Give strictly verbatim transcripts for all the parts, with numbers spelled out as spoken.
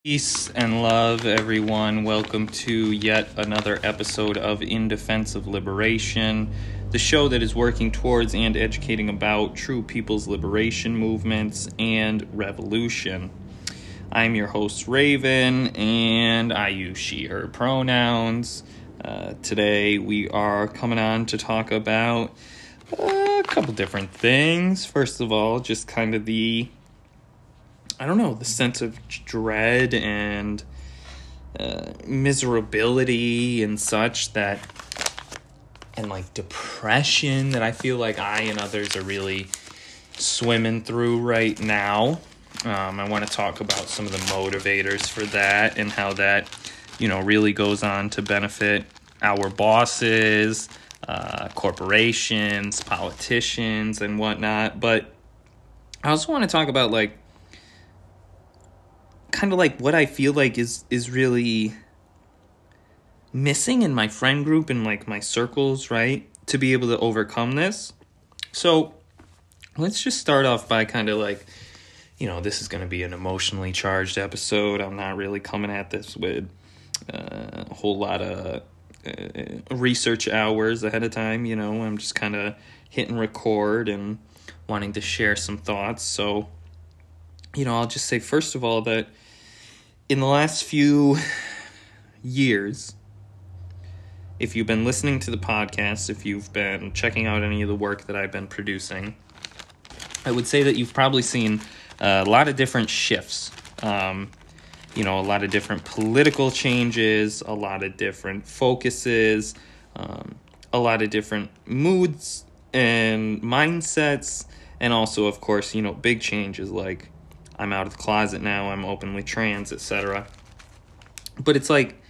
Peace and love, everyone. Welcome to yet another episode of In Defense of Liberation, the show that is working towards and educating about true people's liberation movements and revolution. I'm your host, Raven, and I use she, her pronouns. Uh, today we are coming on to talk about a couple different things. First of all, just kind of the I don't know, the sense of dread and uh, miserability and such that, and like depression that I feel like I and others are really swimming through right now. Um, I want to talk about some of the motivators for that and how that, you know, really goes on to benefit our bosses, uh, corporations, politicians, and whatnot. But I also want to talk about like, kind of like what I feel like is is really missing in my friend group and like my circles, right? To be able to overcome this. So let's just start off by kind of like, you know, this is going to be an emotionally charged episode. I'm not really coming at this with uh, a whole lot of uh, research hours ahead of time. You know, I'm just kind of hitting record and wanting to share some thoughts. So, you know, I'll just say, first of all, that in the last few years, if you've been listening to the podcast, if you've been checking out any of the work that I've been producing, I would say that you've probably seen a lot of different shifts. Um, you know, a lot of different political changes, a lot of different focuses, um, a lot of different moods and mindsets, and also, of course, you know, big changes like I'm out of the closet now, I'm openly trans, et cetera. But it's like,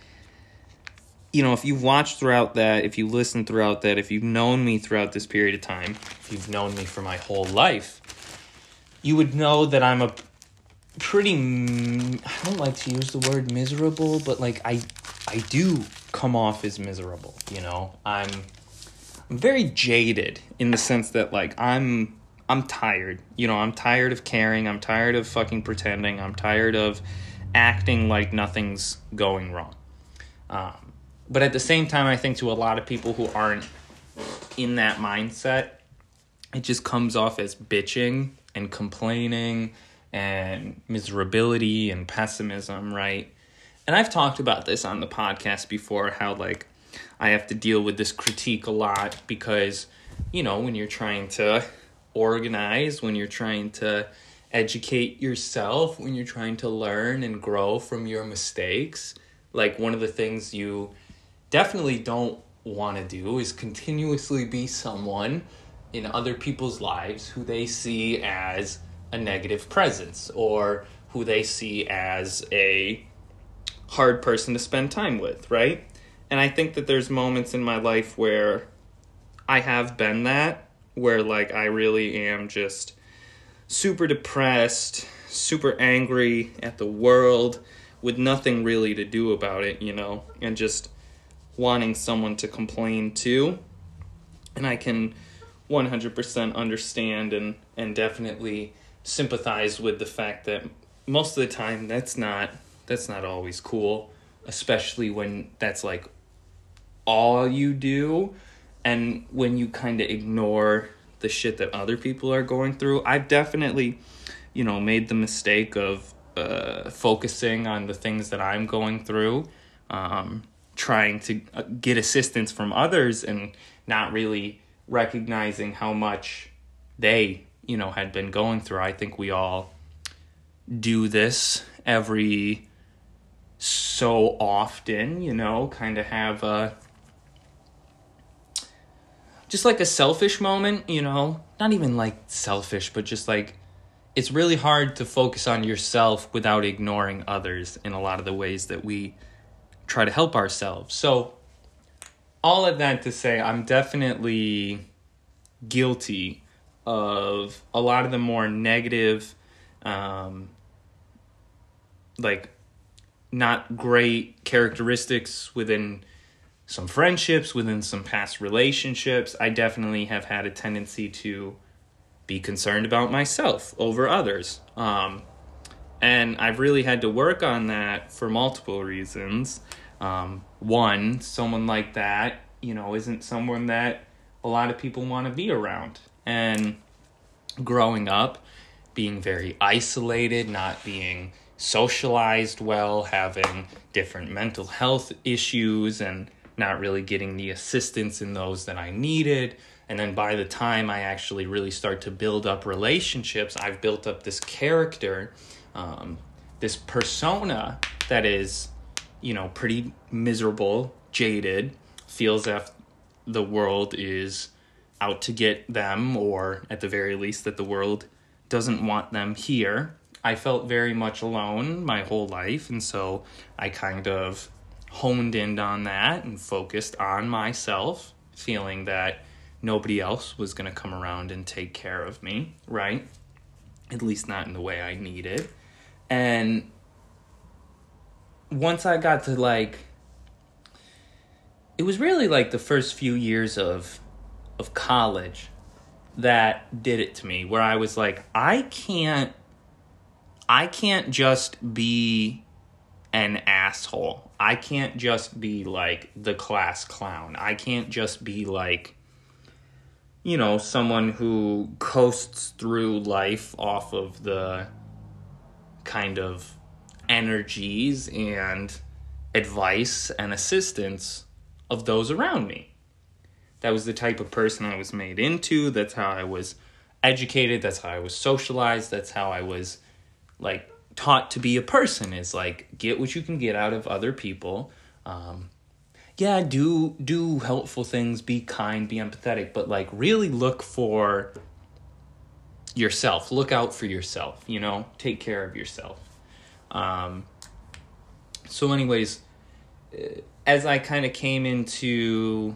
you know, if you've watched throughout that, if you listened throughout that, if you've known me throughout this period of time, if you've known me for my whole life, you would know that I'm a pretty, I don't like to use the word miserable, but like I I do come off as miserable, you know? I'm, I'm very jaded in the sense that like I'm... I'm tired, you know, I'm tired of caring, I'm tired of fucking pretending, I'm tired of acting like nothing's going wrong. Um, but at the same time, I think to a lot of people who aren't in that mindset, it just comes off as bitching and complaining and miserability and pessimism, right? And I've talked about this on the podcast before, how like I have to deal with this critique a lot because, you know, when you're trying to organize, when you're trying to educate yourself, when you're trying to learn and grow from your mistakes, like one of the things you definitely don't want to do is continuously be someone in other people's lives who they see as a negative presence or who they see as a hard person to spend time with, right? And I think that there's moments in my life where I have been that, where like I really am just super depressed, super angry at the world with nothing really to do about it, you know, and just wanting someone to complain to. And I can one hundred percent understand and, and definitely sympathize with the fact that most of the time that's not that's not always cool, especially when that's like all you do. And when you kind of ignore the shit that other people are going through. I've definitely, you know, made the mistake of uh, focusing on the things that I'm going through, um, trying to get assistance from others and not really recognizing how much they, you know, had been going through. I think we all do this every so often, you know, kind of have a just like a selfish moment, you know, not even like selfish, but just like, it's really hard to focus on yourself without ignoring others in a lot of the ways that we try to help ourselves. So all of that to say, I'm definitely guilty of a lot of the more negative, um, like not great characteristics within some friendships, within some past relationships. I definitely have had a tendency to be concerned about myself over others. Um, And I've really had to work on that for multiple reasons. Um, one, someone like that, you know, isn't someone that a lot of people want to be around. And growing up, being very isolated, not being socialized well, having different mental health issues, and not really getting the assistance in those that I needed. And then by the time I actually really start to build up relationships, I've built up this character, um, this persona that is, you know, pretty miserable, jaded, feels as the world is out to get them, or at the very least that the world doesn't want them here. I felt very much alone my whole life, and so I kind of honed in on that and focused on myself, feeling that nobody else was going to come around and take care of me, right? At least not in the way I needed. And once I got to, like, it was really like the first few years of of college that did it to me, where I was like, I can't I can't just be an asshole. I can't just be like the class clown. I can't just be like, you know, someone who coasts through life off of the kind of energies and advice and assistance of those around me. That was the type of person I was made into. That's how I was educated. That's how I was socialized. That's how I was, like, taught to be a person, is like, get what you can get out of other people. Um, yeah, do do helpful things, be kind, be empathetic, but like really look for yourself. Look out for yourself, you know, take care of yourself. Um, so anyways, as I kind of came into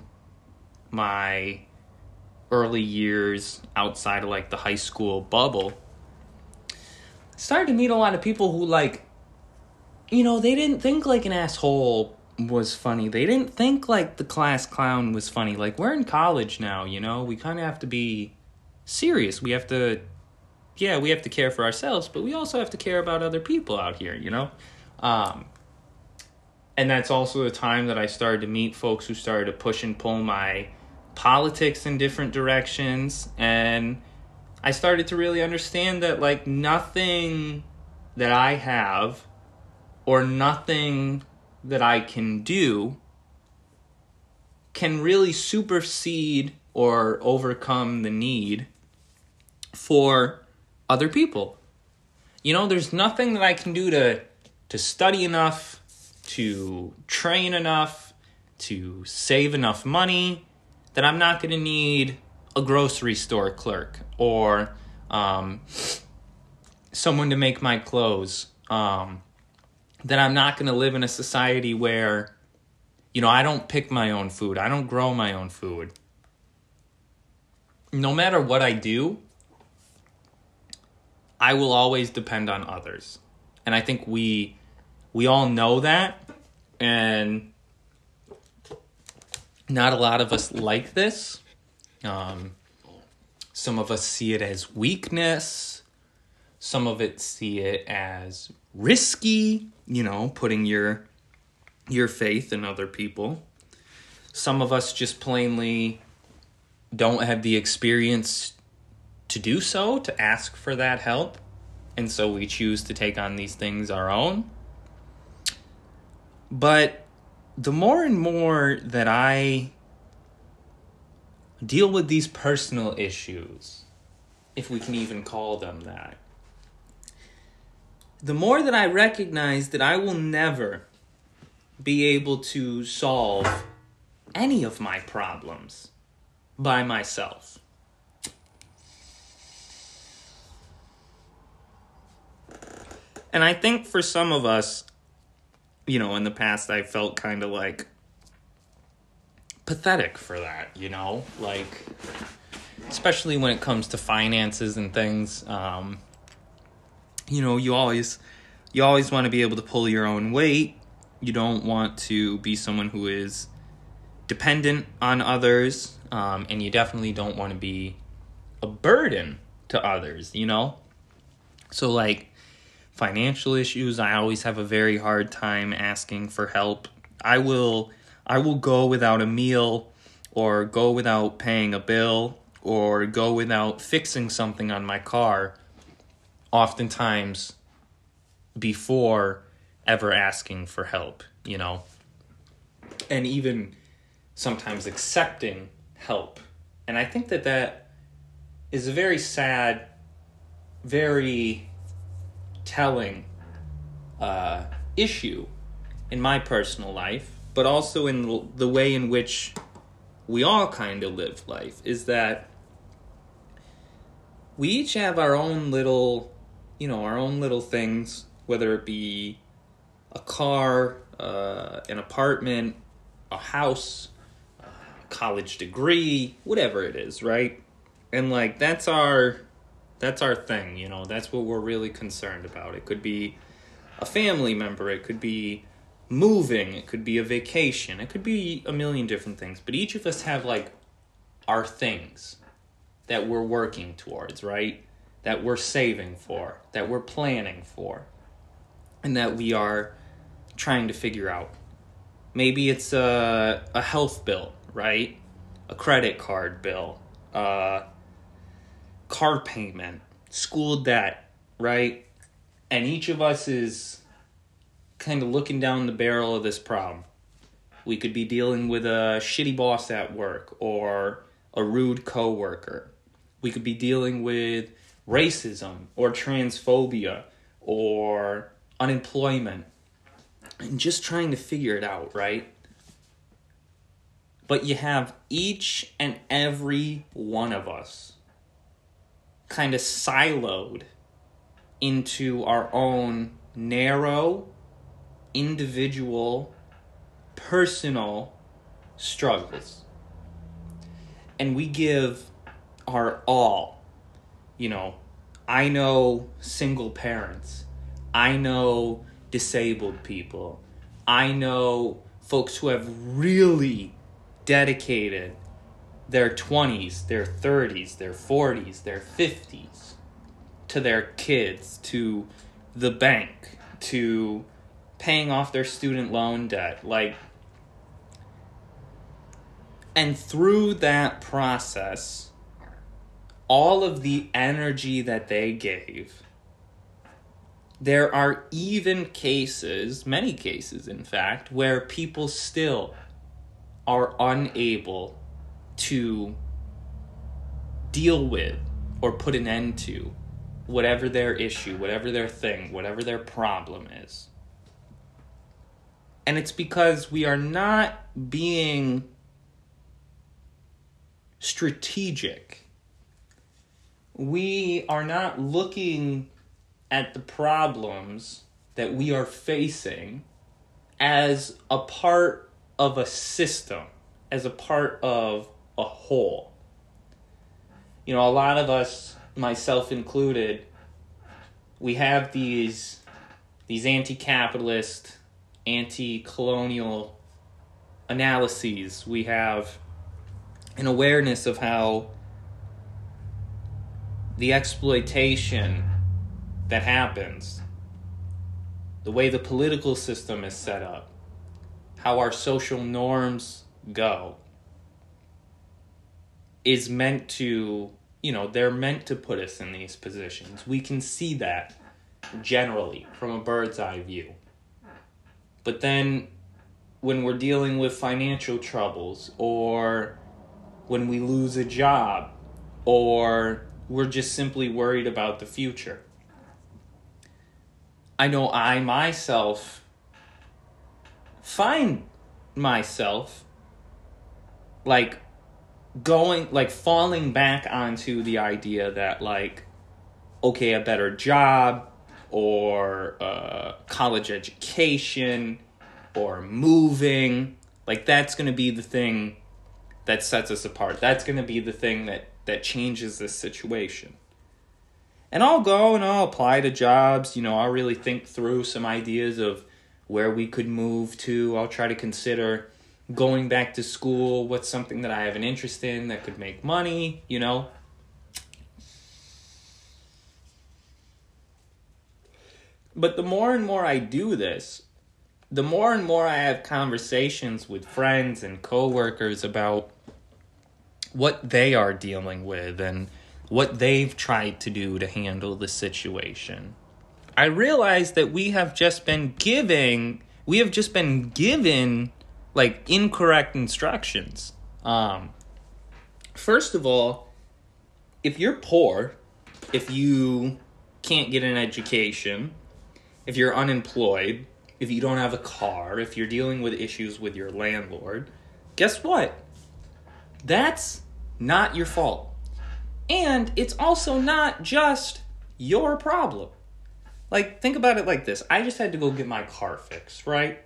my early years outside of like the high school bubble, I started to meet a lot of people who, like, you know, they didn't think like an asshole was funny. They didn't think like the class clown was funny. Like, we're in college now, you know, we kind of have to be serious. We have to, yeah, we have to care for ourselves, but we also have to care about other people out here, you know? Um, and that's also the time that I started to meet folks who started to push and pull my politics in different directions. And I started to really understand that, like, nothing that I have or nothing that I can do can really supersede or overcome the need for other people. You know, there's nothing that I can do to to study enough, to train enough, to save enough money, that I'm not going to need a grocery store clerk or um, someone to make my clothes. Um, that I'm not going to live in a society where, you know, I don't pick my own food. I don't grow my own food. No matter what I do, I will always depend on others. And I think we we all know that. And not a lot of us like this. Um, some of us see it as weakness. Some of it see it as risky, you know, putting your your faith in other people. Some of us just plainly don't have the experience to do so, to ask for that help. And so we choose to take on these things our own. But the more and more that I deal with these personal issues, if we can even call them that, the more that I recognize that I will never be able to solve any of my problems by myself. And I think for some of us, you know, in the past I felt kind of like pathetic for that, you know, like, especially when it comes to finances and things. Um, you know, you always, you always want to be able to pull your own weight. You don't want to be someone who is dependent on others. Um, and you definitely don't want to be a burden to others, you know? So, like, financial issues, I always have a very hard time asking for help. I will I will go without a meal, or go without paying a bill, or go without fixing something on my car, oftentimes before ever asking for help, you know, and even sometimes accepting help. And I think that that is a very sad, very telling uh, issue in my personal life, but also in the way in which we all kind of live life, is that we each have our own little, you know, our own little things, whether it be a car, uh, an apartment, a house, a college degree, whatever it is, right? And like, that's our, that's our thing, you know, that's what we're really concerned about. It could be a family member, it could be moving, it could be a vacation, it could be a million different things, but each of us have like our things that we're working towards, right? That we're saving for, that we're planning for, and that we are trying to figure out. Maybe it's a, a health bill, right? A credit card bill, uh, car payment, school debt, right? And each of us is kind of looking down the barrel of this problem. We could be dealing with a shitty boss at work, or a rude coworker. We could be dealing with racism or transphobia or unemployment, and just trying to figure it out, right? But you have each and every one of us kind of siloed into our own narrow, individual, personal struggles. And we give our all. You know, I know single parents. I know disabled people. I know folks who have really dedicated their twenties, their thirties, their forties, their fifties to their kids, to the bank, to paying off their student loan debt. Like, and through that process, all of the energy that they gave, there are even cases, many cases in fact, where people still are unable to deal with or put an end to whatever their issue, whatever their thing, whatever their problem is. And it's because we are not being strategic. We are not looking at the problems that we are facing as a part of a system, as a part of a whole. You know, a lot of us, myself included, we have these these anti-capitalist, anti-colonial analyses. We have an awareness of how the exploitation that happens, the way the political system is set up, how our social norms go, is meant to, you know, they're meant to put us in these positions. We can see that generally from a bird's eye view. But then when we're dealing with financial troubles, or when we lose a job, or we're just simply worried about the future, I know I myself find myself like going, like falling back onto the idea that like, okay, a better job, or uh, college education, or moving, like that's going to be the thing that sets us apart. That's going to be the thing that, that changes this situation. And I'll go and I'll apply to jobs, you know, I'll really think through some ideas of where we could move to. I'll try to consider going back to school, what's something that I have an interest in that could make money, you know. But the more and more I do this, the more and more I have conversations with friends and coworkers about what they are dealing with and what they've tried to do to handle the situation. I realize that we have just been giving, we have just been given, like, incorrect instructions. Um, first of all, if you're poor, if you can't get an education, if you're unemployed, if you don't have a car, if you're dealing with issues with your landlord, guess what? That's not your fault. And it's also not just your problem. Like, think about it like this. I just had to go get my car fixed, right?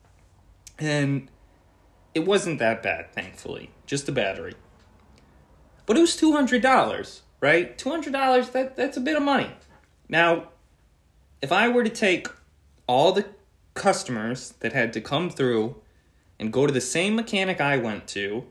And it wasn't that bad, thankfully. Just the battery. But it was two hundred dollars, right? two hundred dollars, that, that's a bit of money. Now, if I were to take all the customers that had to come through and go to the same mechanic I went to,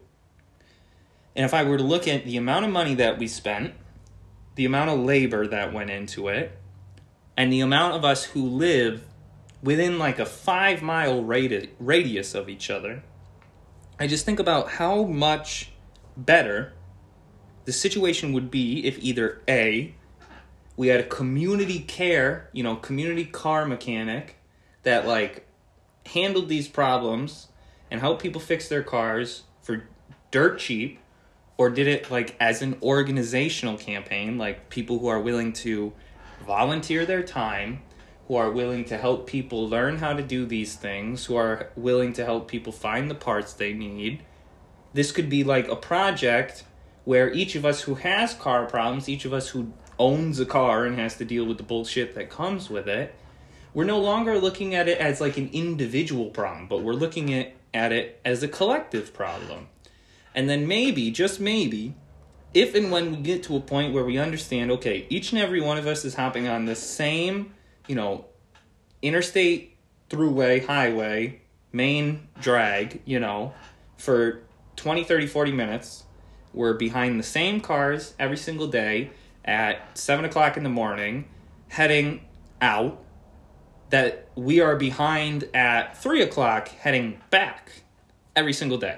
and if I were to look at the amount of money that we spent, the amount of labor that went into it, and the amount of us who live within like a five mile radi- radius of each other, I just think about how much better the situation would be if either A, we had a community care, you know, community car mechanic that like handled these problems and helped people fix their cars for dirt cheap, or did it like as an organizational campaign, like people who are willing to volunteer their time, who are willing to help people learn how to do these things, who are willing to help people find the parts they need. This could be like a project where each of us who has car problems, each of us who owns a car and has to deal with the bullshit that comes with it, we're no longer looking at it as like an individual problem, but we're looking at, at it as a collective problem. And then maybe, just maybe, if and when we get to a point where we understand, okay, each and every one of us is hopping on the same, you know, interstate, throughway, highway, main drag, you know, for twenty, thirty, forty minutes. We're behind the same cars every single day at seven o'clock in the morning, heading out, that we are behind at three o'clock, heading back every single day.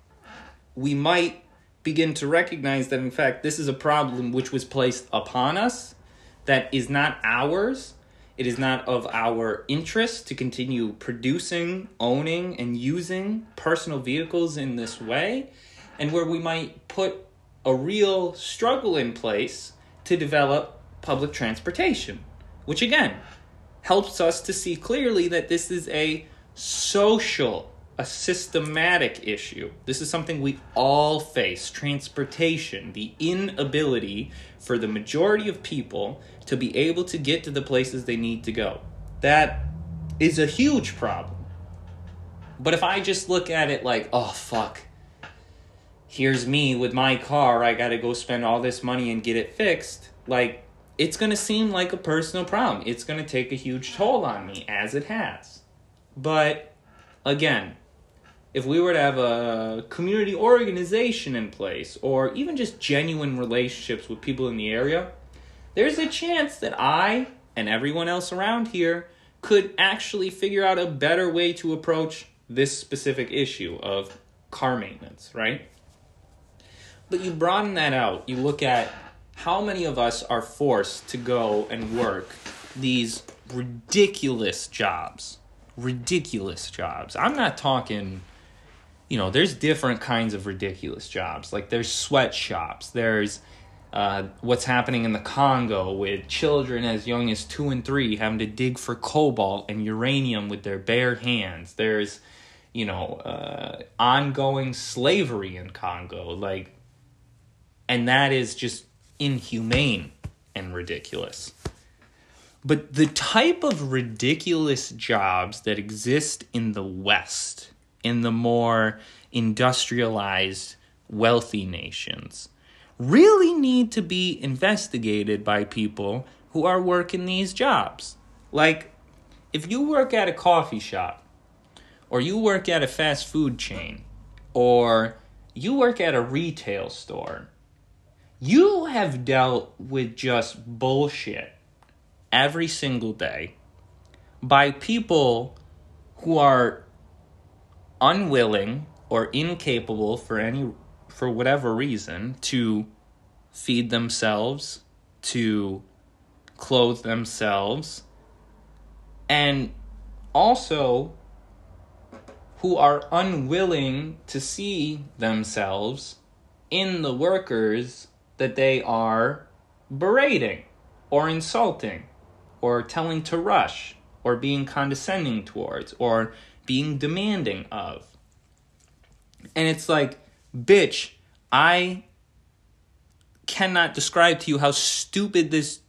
We might begin to recognize that, in fact, this is a problem which was placed upon us that is not ours. It is not of our interest to continue producing, owning, and using personal vehicles in this way, and where we might put a real struggle in place to develop public transportation, which, again, helps us to see clearly that this is a social, a systematic issue. This is something we all face, transportation, the inability for the majority of people to be able to get to the places they need to go. That is a huge problem. But if I just look at it like, oh, fuck, here's me with my car, I gotta go spend all this money and get it fixed, like, it's gonna seem like a personal problem. It's gonna take a huge toll on me, as it has. But, again, if we were to have a community organization in place, or even just genuine relationships with people in the area, there's a chance that I and everyone else around here could actually figure out a better way to approach this specific issue of car maintenance, right? But you broaden that out. You look at how many of us are forced to go and work these ridiculous jobs. Ridiculous jobs. I'm not talking, you know, there's different kinds of ridiculous jobs. Like there's sweatshops. There's uh, what's happening in the Congo with children as young as two and three having to dig for cobalt and uranium with their bare hands. There's, you know, uh, ongoing slavery in Congo. Like, and that is just inhumane and ridiculous. But the type of ridiculous jobs that exist in the West, in the more industrialized, wealthy nations, really need to be investigated by people who are working these jobs. Like, if you work at a coffee shop, or you work at a fast food chain, or you work at a retail store, you have dealt with just bullshit every single day. by people who are unwilling or incapable for any for whatever reason to feed themselves, to clothe themselves, and also who are unwilling to see themselves in the workers that they are berating or insulting or telling to rush or being condescending towards or being demanding of. And it's like, bitch, I cannot describe to you how stupid this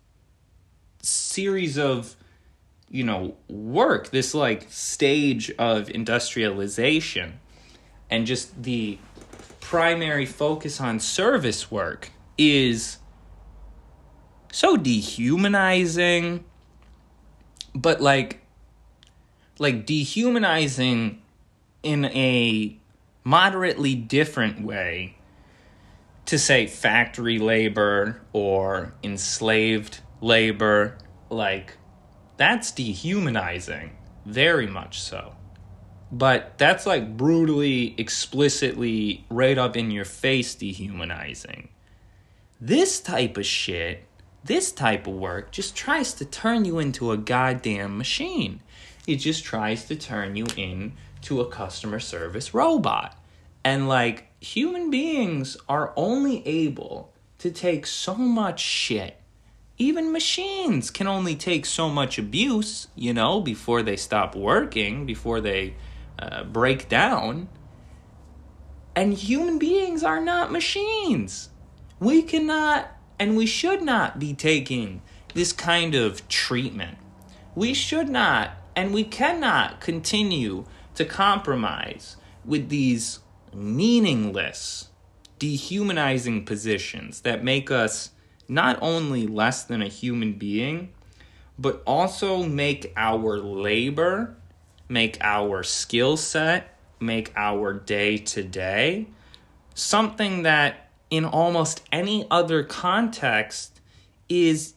series of, you know, work, this like stage of industrialization and just the primary focus on service work is so dehumanizing, but like, like dehumanizing in a moderately different way to say factory labor or enslaved labor. Like, that's dehumanizing, very much so. But that's like brutally, explicitly, right up in your face dehumanizing. This type of shit, this type of work just tries to turn you into a goddamn machine. It just tries to turn you into a customer service robot. And like, human beings are only able to take so much shit. Even machines can only take so much abuse, you know, before they stop working, before they uh, break down. And human beings are not machines. We cannot and we should not be taking this kind of treatment. We should not and we cannot continue to compromise with these meaningless, dehumanizing positions that make us not only less than a human being, but also make our labor, make our skill set, make our day-to-day something that in almost any other context is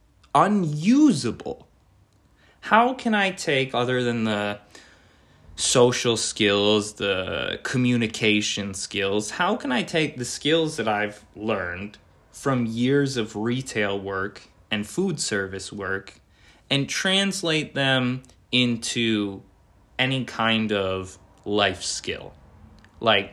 unusable. How can I take, other than the social skills, the communication skills, how can I take the skills that I've learned from years of retail work and food service work and translate them into any kind of life skill? Like,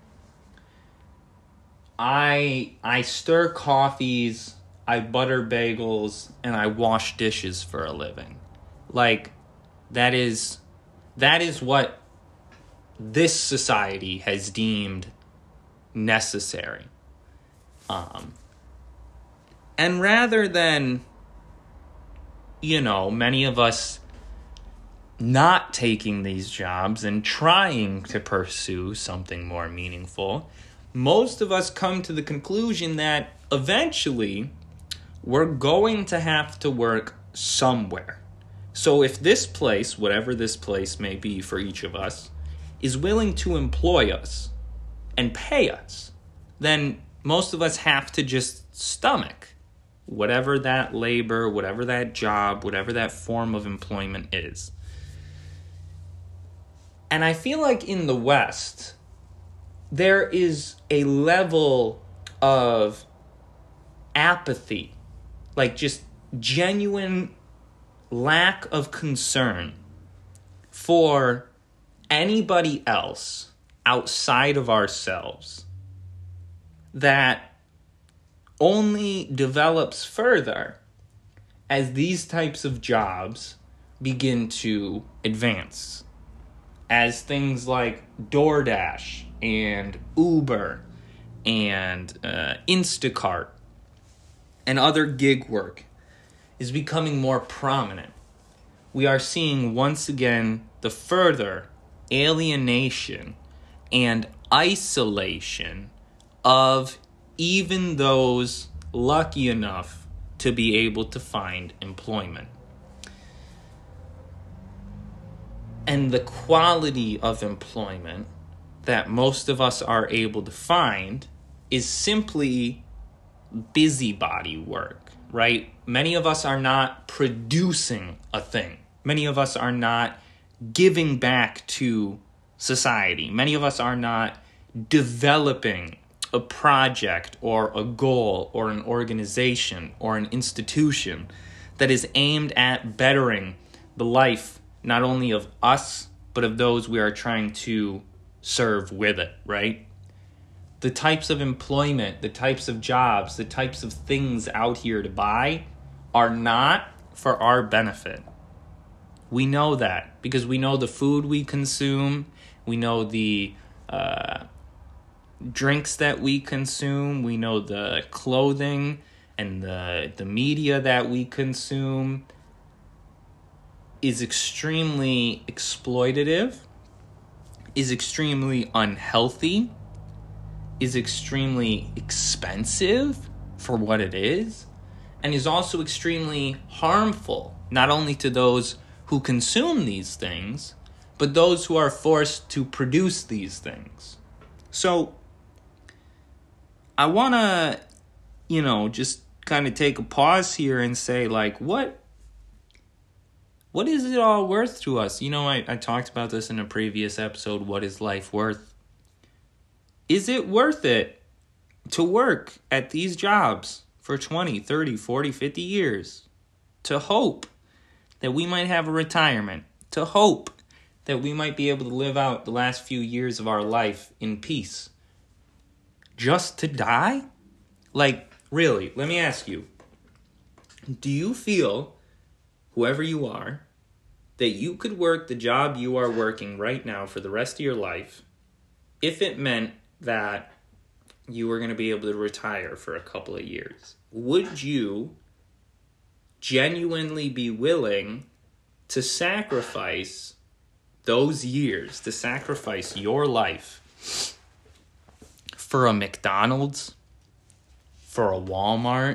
I I stir coffees, I butter bagels, and I wash dishes for a living. Like, that is that is what this society has deemed necessary. Um, and rather than, you know, many of us not taking these jobs and trying to pursue something more meaningful, most of us come to the conclusion that eventually we're going to have to work somewhere. So if this place, whatever this place may be for each of us, is willing to employ us and pay us, then most of us have to just stomach whatever that labor, whatever that job, whatever that form of employment is. And I feel like in the West, there is a level of apathy, like just genuine lack of concern for anybody else outside of ourselves that only develops further as these types of jobs begin to advance. As things like DoorDash and Uber and uh, Instacart and other gig work is becoming more prominent, we are seeing once again the further alienation and isolation of even those lucky enough to be able to find employment. And the quality of employment that most of us are able to find is simply busybody work, right? Many of us are not producing a thing. Many of us are not giving back to society. Many of us are not developing a project or a goal or an organization or an institution that is aimed at bettering the life not only of us, but of those we are trying to serve with it, right? The types of employment, the types of jobs, the types of things out here to buy are not for our benefit. We know that because we know the food we consume, we know the uh, drinks that we consume, we know the clothing and the the media that we consume is extremely exploitative, is extremely unhealthy, is extremely expensive for what it is, and is also extremely harmful, not only to those who consume these things, but those who are forced to produce these things. So I want to, you know, just kind of take a pause here and say, like, what what is it all worth to us? You know, I, I talked about this in a previous episode, what is life worth? Is it worth it to work at these jobs for twenty, thirty, forty, fifty years? To hope that we might have a retirement? To hope that we might be able to live out the last few years of our life in peace? Just to die? Like, really, let me ask you, do you feel, whoever you are, that you could work the job you are working right now for the rest of your life if it meant that you were going to be able to retire for a couple of years? Would you genuinely be willing to sacrifice those years, to sacrifice your life for a McDonald's, for a Walmart,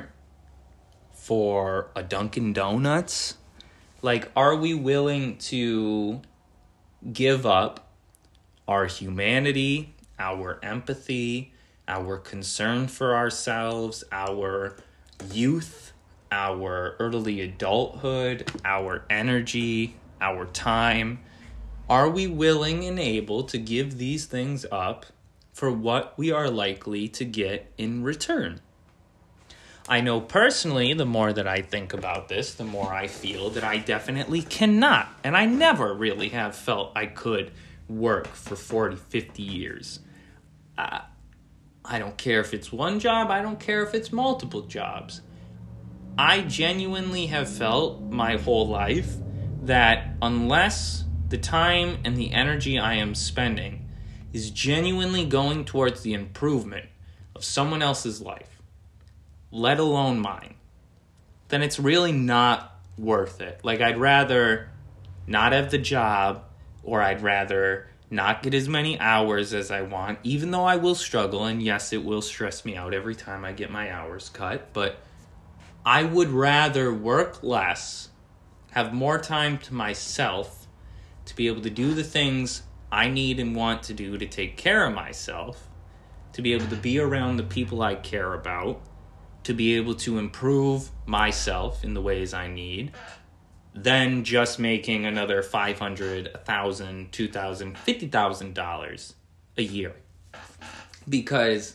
for a Dunkin' Donuts? Like, are we willing to give up our humanity, our empathy, our concern for ourselves, our youth, our early adulthood, our energy, our time? Are we willing and able to give these things up for what we are likely to get in return? I know personally, the more that I think about this, the more I feel that I definitely cannot. And I never really have felt I could work for forty, fifty years. Uh, I don't care if it's one job. I don't care if it's multiple jobs. I genuinely have felt my whole life that unless the time and the energy I am spending is genuinely going towards the improvement of someone else's life, let alone mine, then it's really not worth it. Like, I'd rather not have the job, or I'd rather not get as many hours as I want, even though I will struggle, and yes, it will stress me out every time I get my hours cut, but I would rather work less, have more time to myself, to be able to do the things I need and want to do to take care of myself, to be able to be around the people I care about, to be able to improve myself in the ways I need, than just making another five hundred dollars, one thousand dollars, two thousand dollars, fifty thousand dollars a year. Because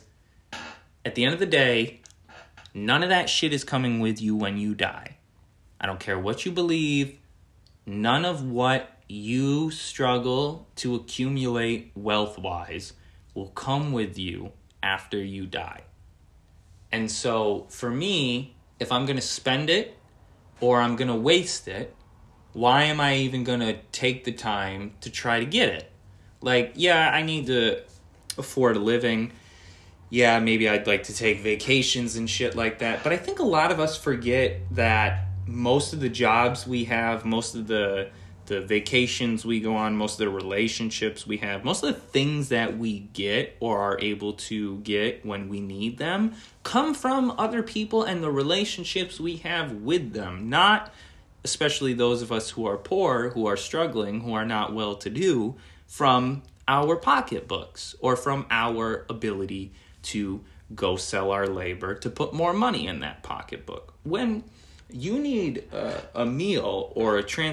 at the end of the day, none of that shit is coming with you when you die. I don't care what you believe. None of what you struggle to accumulate wealth-wise will come with you after you die. And so for me, if I'm going to spend it or I'm going to waste it, why am I even going to take the time to try to get it? Like, yeah, I need to afford a living. Yeah, maybe I'd like to take vacations and shit like that. But I think a lot of us forget that most of the jobs we have, most of the the vacations we go on, most of the relationships we have, most of the things that we get or are able to get when we need them come from other people and the relationships we have with them. Not especially those of us who are poor, who are struggling, who are not well-to-do, from our pocketbooks or from our ability to go sell our labor to put more money in that pocketbook. When you need a, a meal or a trans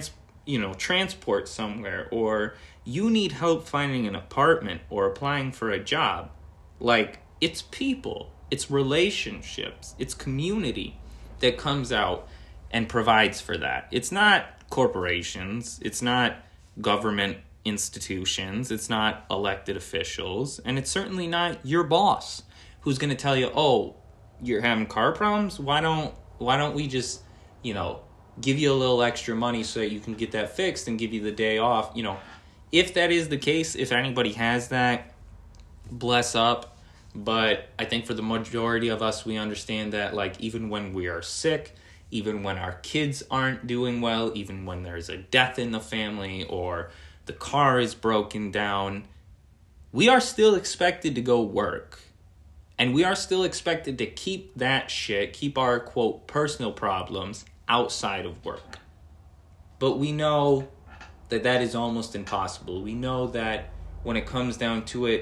you know, transport somewhere, or you need help finding an apartment or applying for a job. Like, it's people, it's relationships, it's community that comes out and provides for that. It's not corporations, it's not government institutions, it's not elected officials, and it's certainly not your boss who's going to tell you, oh, you're having car problems? Why don't why don't we just, you know, give you a little extra money so that you can get that fixed and give you the day off? You know, if that is the case, if anybody has that, bless up. But I think for the majority of us, we understand that, like, even when we are sick, even when our kids aren't doing well, even when there's a death in the family or the car is broken down, we are still expected to go work. And we are still expected to keep that shit, keep our, quote, personal problems outside of work. But we know that that is almost impossible. We know that when it comes down to it,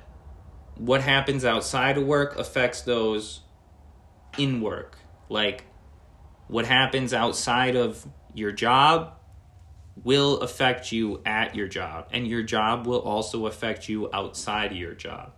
what happens outside of work affects those in work. Like, what happens outside of your job will affect you at your job. And your job will also affect you outside of your job.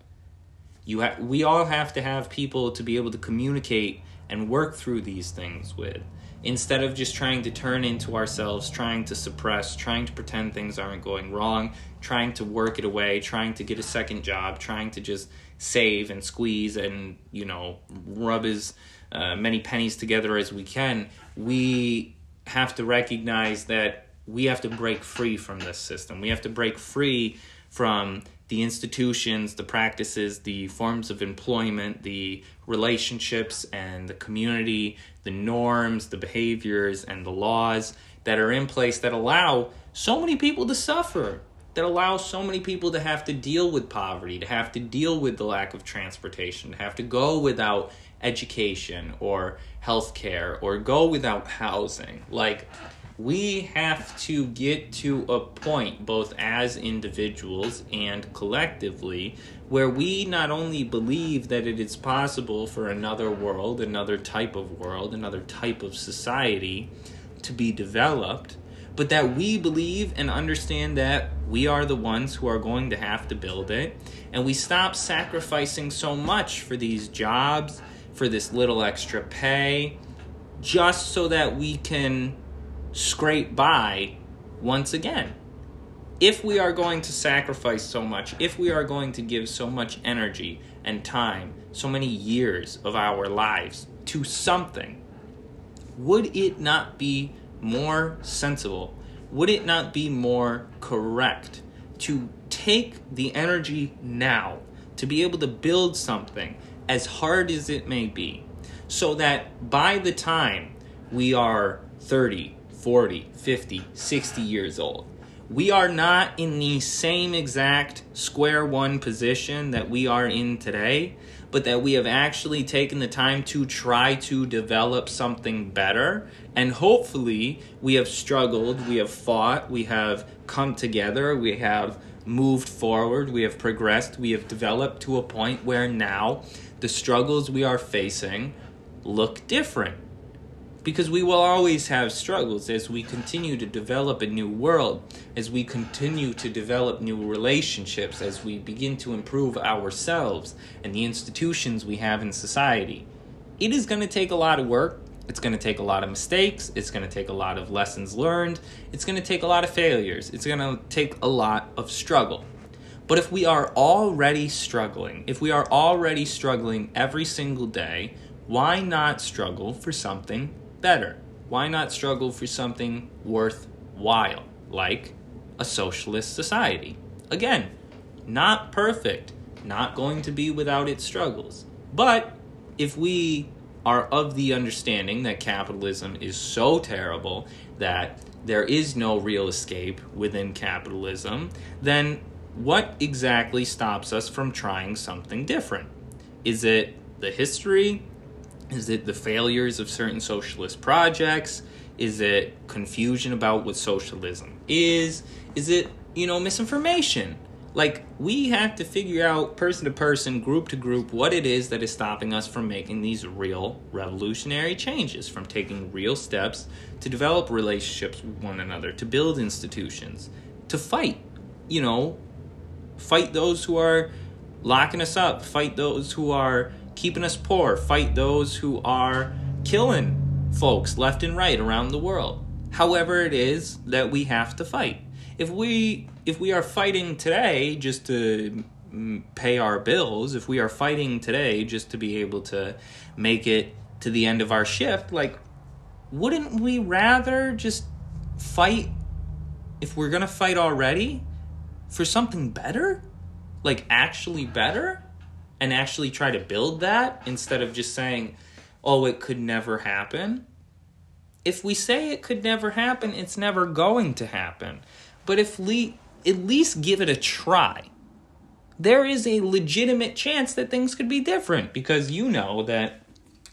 You ha- we all have to have people to be able to communicate and work through these things with, instead of just trying to turn into ourselves, trying to suppress, trying to pretend things aren't going wrong, trying to work it away, trying to get a second job, trying to just save and squeeze and, you know, rub as uh, many pennies together as we can. We have to recognize that we have to break free from this system. We have to break free from the institutions, the practices, the forms of employment, the relationships and the community, the norms, the behaviors, and the laws that are in place that allow so many people to suffer, that allow so many people to have to deal with poverty, to have to deal with the lack of transportation, to have to go without education or healthcare, or go without housing. Like, we have to get to a point, both as individuals and collectively, where we not only believe that it is possible for another world, another type of world, another type of society to be developed, but that we believe and understand that we are the ones who are going to have to build it, and we stop sacrificing so much for these jobs, for this little extra pay, just so that we can scrape by once again. If we are going to sacrifice so much, if we are going to give so much energy and time, so many years of our lives to something, would it not be more sensible? Would it not be more correct to take the energy now to be able to build something, as hard as it may be, so that by the time we are thirty, forty, fifty, sixty years old, we are not in the same exact square one position that we are in today, but that we have actually taken the time to try to develop something better. And hopefully we have struggled, we have fought, we have come together, we have moved forward, we have progressed, we have developed to a point where now the struggles we are facing look different. Because we will always have struggles as we continue to develop a new world, as we continue to develop new relationships, as we begin to improve ourselves and the institutions we have in society. It is going to take a lot of work. It's going to take a lot of mistakes. It's going to take a lot of lessons learned. It's going to take a lot of failures. It's going to take a lot of struggle. But if we are already struggling, if we are already struggling every single day, why not struggle for something better? Why not struggle for something worthwhile, like a socialist society? Again, not perfect, not going to be without its struggles. But if we are of the understanding that capitalism is so terrible that there is no real escape within capitalism, then what exactly stops us from trying something different? Is it the history? Is it the failures of certain socialist projects? Is it confusion about what socialism is? Is it, you know, misinformation? Like, we have to figure out person to person, group to group, what it is that is stopping us from making these real revolutionary changes, from taking real steps to develop relationships with one another, to build institutions, to fight, you know, fight those who are locking us up, fight those who are keeping us poor, fight those who are killing folks left and right around the world. However it is that we have to fight. If we if we are fighting today just to pay our bills, if we are fighting today just to be able to make it to the end of our shift, like, wouldn't we rather just fight, if we're going to fight already, for something better? Like, actually better? And actually try to build that instead of just saying, oh, it could never happen? If we say it could never happen, it's never going to happen. But if we at least give it a try, there is a legitimate chance that things could be different, because you know that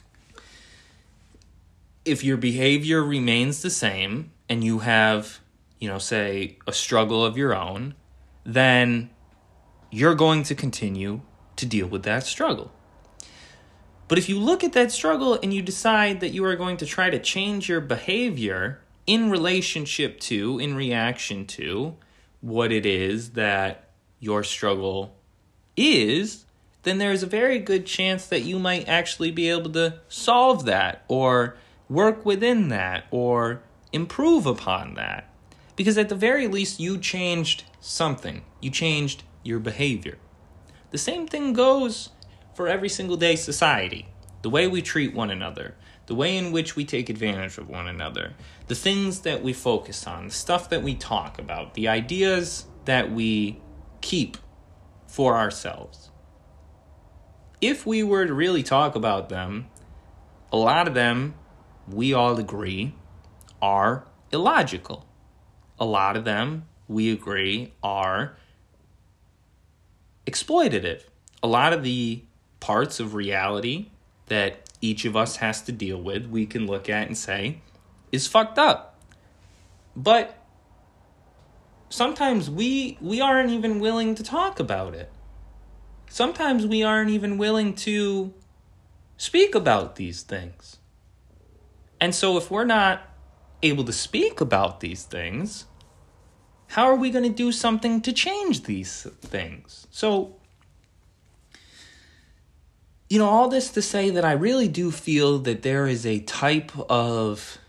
if your behavior remains the same and you have, you know, say, a struggle of your own, then you're going to continue to deal with that struggle. But if you look at that struggle and you decide that you are going to try to change your behavior in relationship to, in reaction to, what it is that your struggle is, then there's a very good chance that you might actually be able to solve that, or work within that, or improve upon that. Because at the very least, you changed something. You changed your behavior. The same thing goes for every single day society. The way we treat one another, the way in which we take advantage of one another, the things that we focus on, the stuff that we talk about, the ideas that we keep for ourselves. If we were to really talk about them, a lot of them, we all agree, are illogical. A lot of them, we agree, are exploitative. A lot of the parts of reality that each of us has to deal with, we can look at and say, is fucked up. But sometimes we we aren't even willing to talk about it. Sometimes we aren't even willing to speak about these things. And so if we're not able to speak about these things, how are we going to do something to change these things? So, you know, all this to say that I really do feel that there is a type of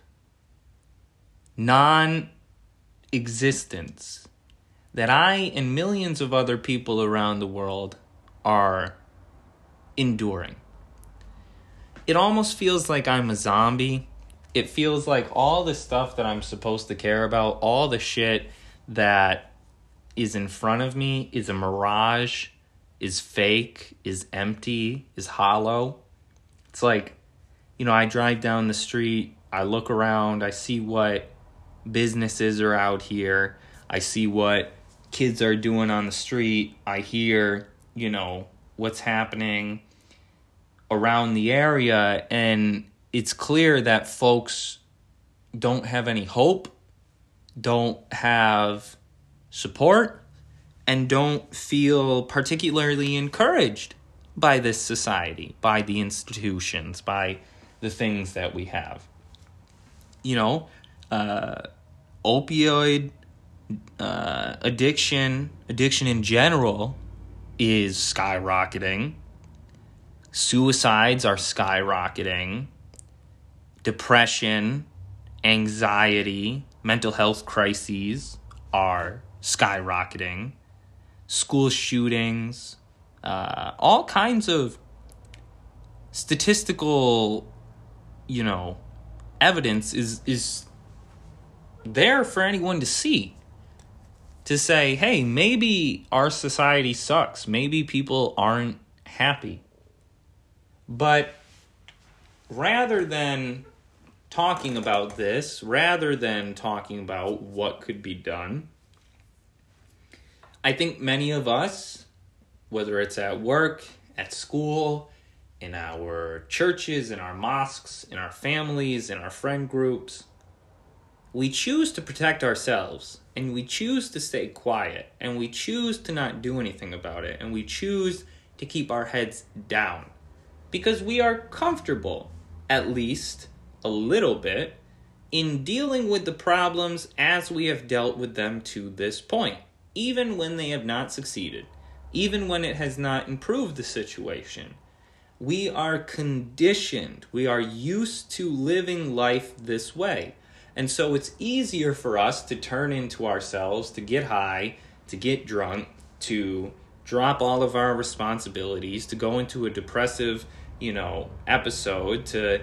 non-existence that I and millions of other people around the world are enduring. It almost feels like I'm a zombie. It feels like all the stuff that I'm supposed to care about, all the shit that is in front of me is a mirage, is fake, is empty, is hollow. It's like, you know, I drive down the street, I look around, I see what businesses are out here, I see what kids are doing on the street, I hear, you know, what's happening around the area, and it's clear that folks don't have any hope, don't have support, and don't feel particularly encouraged by this society, by the institutions, by the things that we have. You know, uh, opioid uh, addiction, addiction in general is skyrocketing. Suicides are skyrocketing. Depression, anxiety, mental health crises are skyrocketing. School shootings, uh, all kinds of statistical, you know, evidence is is there for anyone to see. To say, hey, maybe our society sucks. Maybe people aren't happy. But rather than talking about this, rather than talking about what could be done, I think many of us, whether it's at work, at school, in our churches, in our mosques, in our families, in our friend groups, we choose to protect ourselves and we choose to stay quiet, and we choose to not do anything about it, and we choose to keep our heads down because we are comfortable, at least a little bit, in dealing with the problems as we have dealt with them to this point, even when they have not succeeded, even when it has not improved the situation. We are conditioned, we are used to living life this way. And so it's easier for us to turn into ourselves, to get high, to get drunk, to drop all of our responsibilities, to go into a depressive, you know, episode, to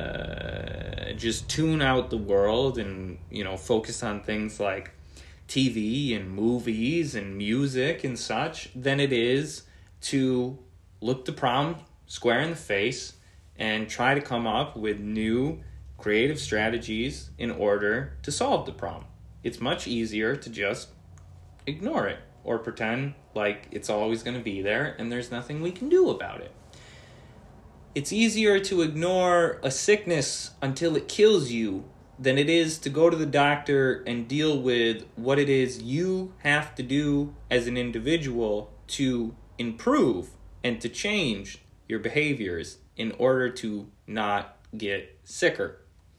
uh, just tune out the world and, you know, focus on things like T V and movies and music and such, than it is to look the problem square in the face and try to come up with new creative strategies in order to solve the problem. It's much easier to just ignore it or pretend like it's always going to be there and there's nothing we can do about it. It's easier to ignore a sickness until it kills you than it is to go to the doctor and deal with what it is you have to do as an individual to improve and to change your behaviors in order to not get sicker.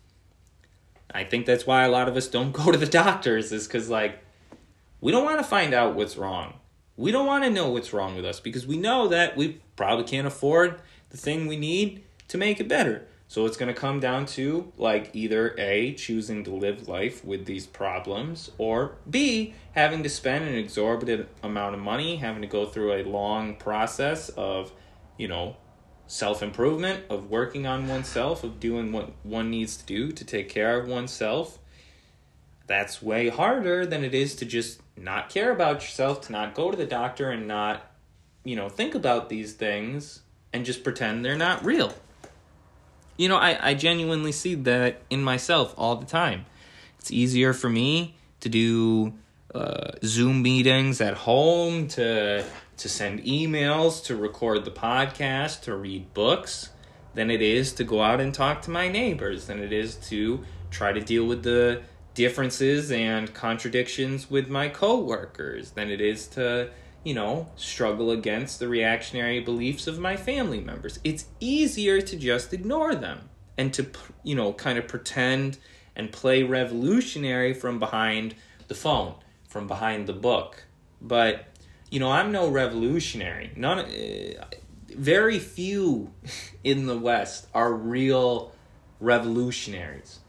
I think that's why a lot of us don't go to the doctors, is because, like, we don't want to find out what's wrong. We don't want to know what's wrong with us because we know that we probably can't afford the thing we need to make it better. So it's going to come down to, like, either A, choosing to live life with these problems, or B, having to spend an exorbitant amount of money, having to go through a long process of, you know, self-improvement, of working on oneself, of doing what one needs to do to take care of oneself. That's way harder than it is to just not care about yourself, to not go to the doctor and not, you know, think about these things and just pretend they're not real. You know, I, I genuinely see that in myself all the time. It's easier for me to do uh, Zoom meetings at home, to to send emails, to record the podcast, to read books, than it is to go out and talk to my neighbors, than it is to try to deal with the differences and contradictions with my coworkers, than it is to, you know, struggle against the reactionary beliefs of my family members. It's easier to just ignore them and to, you know, kind of pretend and play revolutionary from behind the phone, from behind the book. But, you know, I'm no revolutionary. None, uh, very few in the West are real revolutionaries.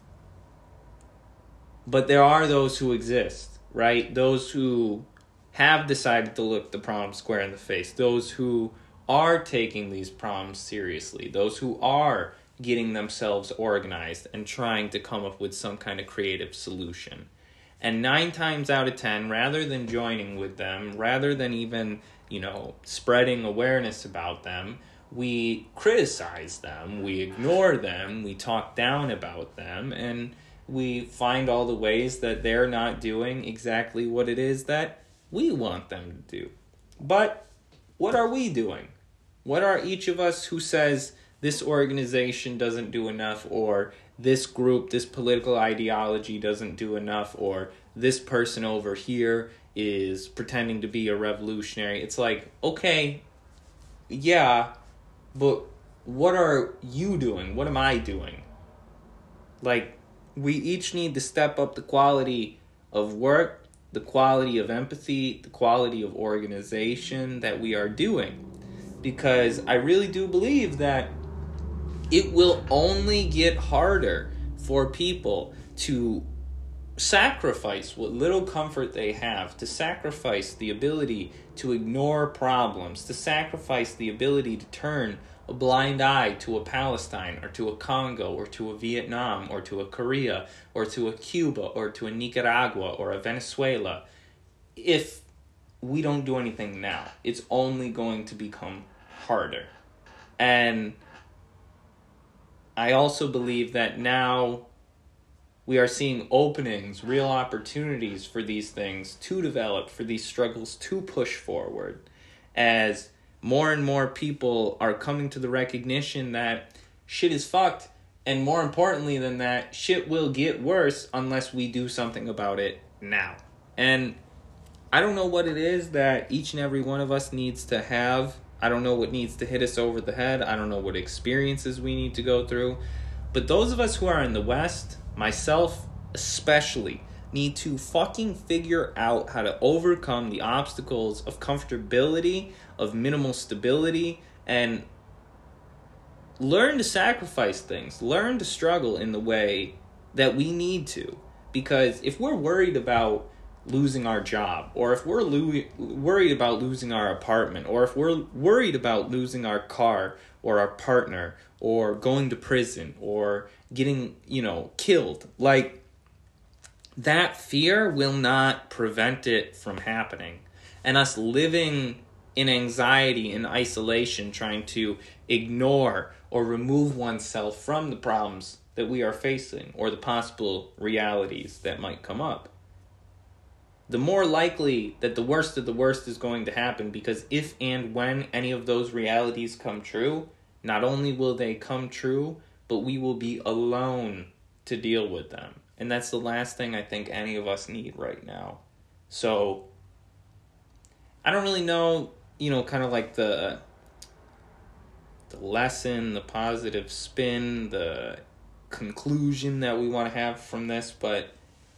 But there are those who exist, right? Those who have decided to look the problem square in the face. Those who are taking these problems seriously. Those who are getting themselves organized and trying to come up with some kind of creative solution. And nine times out of ten, rather than joining with them, rather than even, you know, spreading awareness about them, we criticize them, we ignore them, we talk down about them, and we find all the ways that they're not doing exactly what it is that we want them to do. But what are we doing? What are each of us who says this organization doesn't do enough, or this group, this political ideology doesn't do enough, or this person over here is pretending to be a revolutionary? It's like, okay, yeah, but what are you doing? What am I doing? Like, we each need to step up the quality of work, the quality of empathy, the quality of organization that we are doing. Because I really do believe that it will only get harder for people to sacrifice what little comfort they have, to sacrifice the ability to ignore problems, to sacrifice the ability to turn a blind eye to a Palestine or to a Congo or to a Vietnam or to a Korea or to a Cuba or to a Nicaragua or a Venezuela. If we don't do anything now, it's only going to become harder. And I also believe that now we are seeing openings, real opportunities for these things to develop, for these struggles to push forward, as more and more people are coming to the recognition that shit is fucked, and more importantly than that, shit will get worse unless we do something about it now. And I don't know what it is that each and every one of us needs to have. I don't know what needs to hit us over the head. I don't know what experiences we need to go through. But those of us who are in the West, myself especially, need to fucking figure out how to overcome the obstacles of comfortability, of minimal stability, and learn to sacrifice things. Learn to struggle in the way that we need to. Because if we're worried about losing our job, or if we're lo- worried about losing our apartment, or if we're worried about losing our car or our partner, or going to prison, or getting, you know, killed, like, that fear will not prevent it from happening. And us living in anxiety and isolation, trying to ignore or remove oneself from the problems that we are facing, or the possible realities that might come up, the more likely that the worst of the worst is going to happen. Because if and when any of those realities come true, not only will they come true, but we will be alone to deal with them. And that's the last thing I think any of us need right now. So, I don't really know, you know, kind of like the, the lesson, the positive spin, the conclusion that we want to have from this, but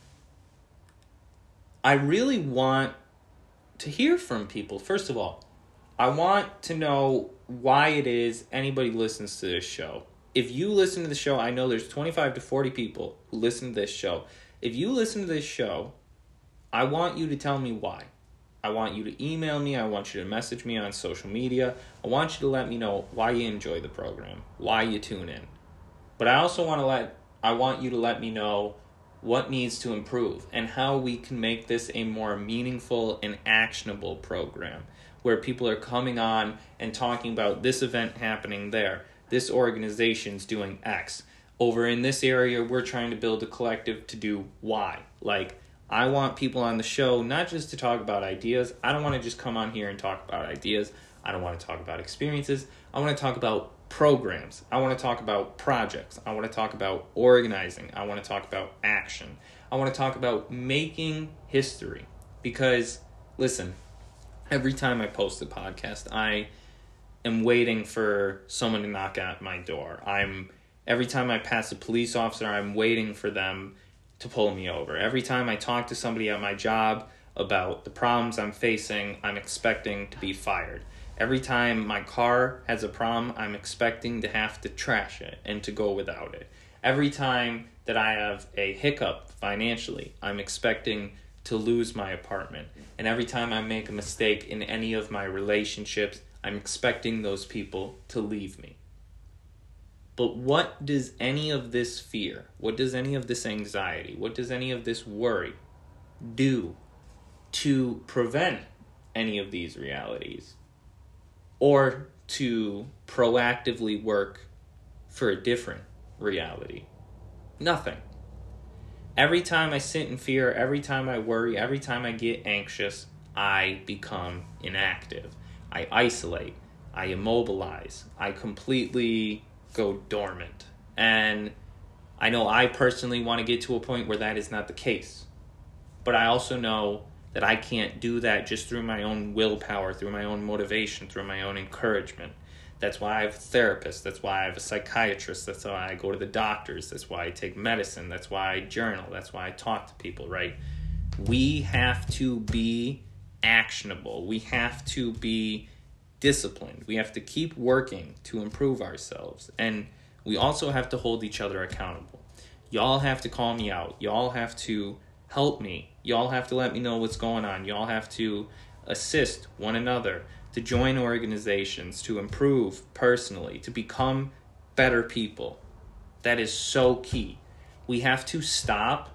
I really want to hear from people. First of all, I want to know why it is anybody listens to this show. If you listen to the show, I know there's twenty-five to forty people who listen to this show. If you listen to this show, I want you to tell me why. I want you to email me. I want you to message me on social media. I want you to let me know why you enjoy the program, why you tune in. But I also want to let I want you to let me know what needs to improve and how we can make this a more meaningful and actionable program where people are coming on and talking about this event happening there. This organization's doing X. Over in this area, we're trying to build a collective to do Y. Like, I want people on the show not just to talk about ideas. I don't want to just come on here and talk about ideas. I don't want to talk about experiences. I want to talk about programs. I want to talk about projects. I want to talk about organizing. I want to talk about action. I want to talk about making history. Because, listen, every time I post a podcast, I am waiting for someone to knock at my door. I'm every time I pass a police officer, I'm waiting for them to pull me over. Every time I talk to somebody at my job about the problems I'm facing, I'm expecting to be fired. Every time my car has a problem, I'm expecting to have to trash it and to go without it. Every time that I have a hiccup financially, I'm expecting to lose my apartment. And every time I make a mistake in any of my relationships, I'm expecting those people to leave me. But what does any of this fear, what does any of this anxiety, what does any of this worry do to prevent any of these realities? Or to proactively work for a different reality? Nothing. Every time I sit in fear, every time I worry, every time I get anxious, I become inactive. I isolate. I immobilize. I completely go dormant. And I know I personally want to get to a point where that is not the case. But I also know that I can't do that just through my own willpower, through my own motivation, through my own encouragement. That's why I have a therapist. That's why I have a psychiatrist. That's why I go to the doctors. That's why I take medicine. That's why I journal. That's why I talk to people, right? We have to be actionable. We have to be disciplined. We have to keep working to improve ourselves. And we also have to hold each other accountable. Y'all have to call me out. Y'all have to help me. Y'all have to let me know what's going on. Y'all have to assist one another, to join organizations, to improve personally, to become better people. That is so key. We have to stop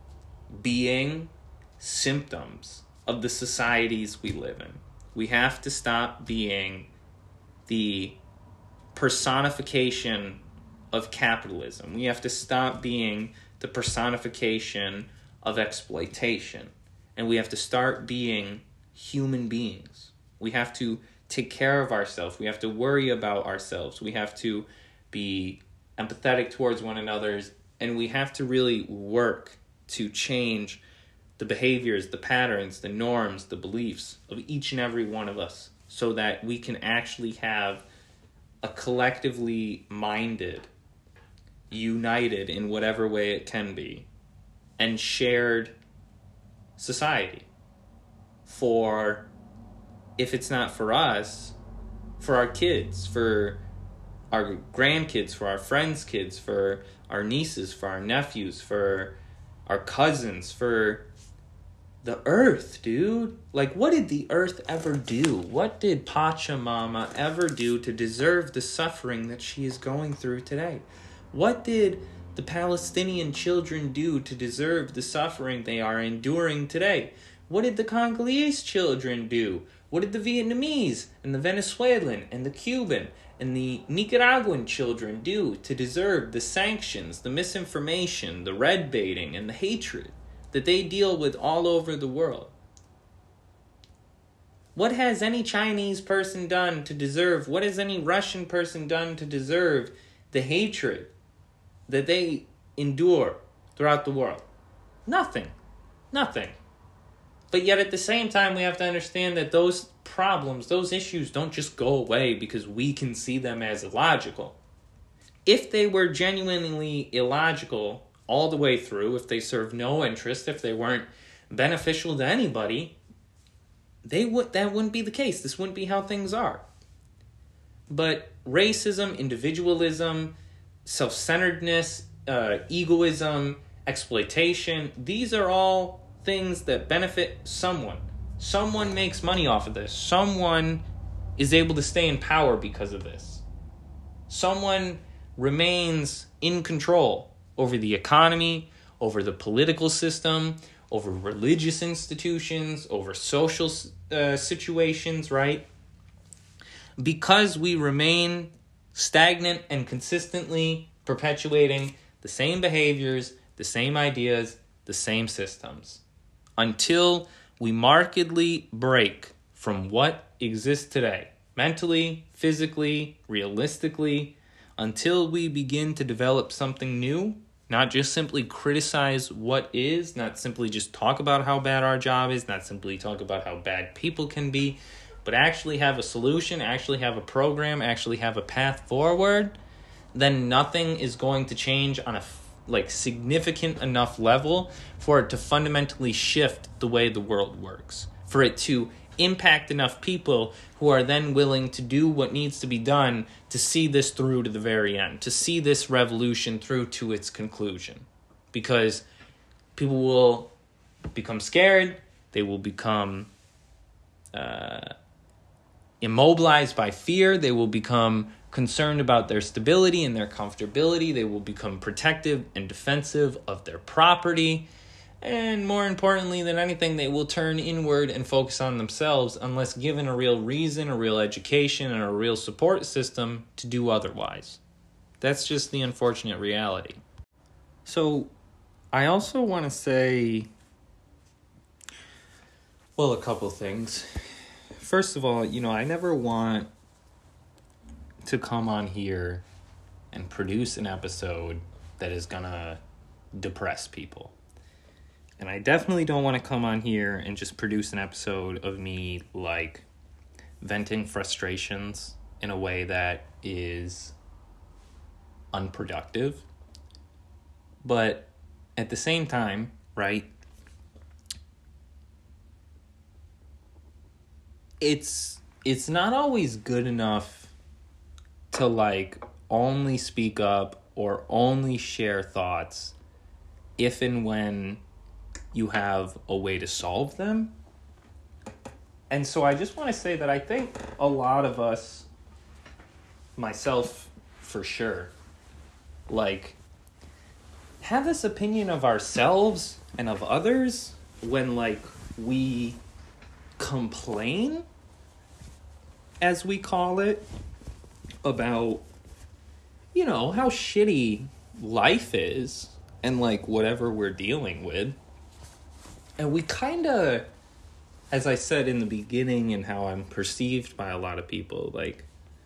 being symptoms of the societies we live in. We have to stop being the personification of capitalism. We have to stop being the personification of exploitation. And we have to start being human beings. We have to take care of ourselves. We have to worry about ourselves. We have to be empathetic towards one another. And we have to really work to change the behaviors, the patterns, the norms, the beliefs of each and every one of us, so that we can actually have a collectively minded, united in whatever way it can be, and shared society for, if it's not for us, for our kids, for our grandkids, for our friends' kids, for our nieces, for our nephews, for our cousins, for the earth, dude. Like, what did the earth ever do? What did Pachamama ever do to deserve the suffering that she is going through today? What did the Palestinian children do to deserve the suffering they are enduring today? What did the Congolese children do? What did the Vietnamese and the Venezuelan and the Cuban and the Nicaraguan children do to deserve the sanctions, the misinformation, the red baiting, and the hatred that they deal with all over the world? What has any Chinese person done to deserve, what has any Russian person done to deserve the hatred that they endure throughout the world? Nothing. Nothing. But yet at the same time, we have to understand that those problems, those issues don't just go away because we can see them as illogical. If they were genuinely illogical all the way through, if they served no interest, if they weren't beneficial to anybody, they would that wouldn't be the case. This wouldn't be how things are. But racism, individualism, self-centeredness, uh, egoism, exploitation, these are all things that benefit someone. Someone makes money off of this. Someone is able to stay in power because of this. Someone remains in control over the economy, over the political system, over religious institutions, over social uh, situations, right? Because we remain stagnant and consistently perpetuating the same behaviors, the same ideas, the same systems, until we markedly break from what exists today, mentally, physically, realistically, until we begin to develop something new, not just simply criticize what is, not simply just talk about how bad our job is, not simply talk about how bad people can be, but actually have a solution, actually have a program, actually have a path forward, then nothing is going to change on a like significant enough level for it to fundamentally shift the way the world works, for it to impact enough people who are then willing to do what needs to be done to see this through to the very end, to see this revolution through to its conclusion. Because people will become scared, they will become uh, immobilized by fear, they will become concerned about their stability and their comfortability, they will become protective and defensive of their property, and more importantly than anything, they will turn inward and focus on themselves unless given a real reason, a real education, and a real support system to do otherwise. That's just the unfortunate reality. So, I also want to say, well, a couple things. First of all, you know, I never want to come on here and produce an episode that is gonna depress people. And I definitely don't want to come on here and just produce an episode of me, like, venting frustrations in a way that is unproductive. But at the same time, right, it's it's not always good enough to, like, only speak up or only share thoughts if and when you have a way to solve them. And so I just want to say that I think a lot of us, myself for sure, like, have this opinion of ourselves and of others when, like, we complain, as we call it, about, you know, how shitty life is and, like, whatever we're dealing with. And we kind of, as I said in the beginning and how I'm perceived by a lot of people, like,